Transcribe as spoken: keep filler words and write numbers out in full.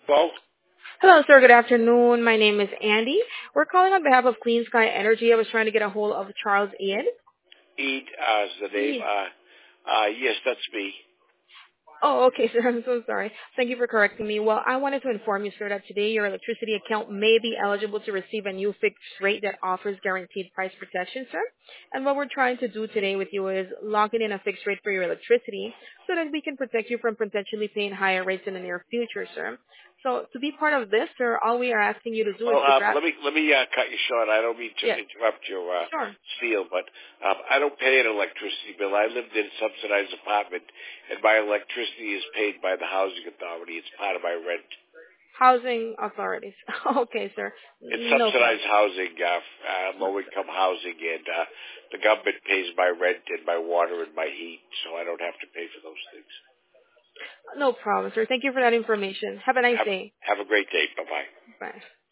Well, Hello, sir. Good afternoon. My name is Andy. We're calling on behalf of Clean Sky Energy. I was trying to get a hold of Charles Ian. Eid uh, is the name. Ian. Uh, uh, yes, that's me. Oh, okay, sir. I'm so sorry. Thank you for correcting me. Well, I wanted to inform you, sir, that today your electricity account may be eligible to receive a new fixed rate that offers guaranteed price protection, sir. And what we're trying to do today with you is locking in a fixed rate for your electricity so that we can protect you from potentially paying higher rates in the near future, sir. So to be part of this, sir, all we are asking you to do is Well, to um, grab. let me let me uh, cut you short. I don't mean to Yes, interrupt your uh, sure. spiel, but um, I don't pay an electricity bill. I lived in a subsidized apartment, and my electricity is paid by the housing authority. It's part of my rent. Housing authorities. Okay, sir. It's No problem. subsidized housing, uh, uh, low-income housing, and uh, the government pays my rent and my water and my heat, so I don't have to pay for those things. No problem, sir. Thank you for that information. Have a nice Have day. have a great day. Bye bye. Bye.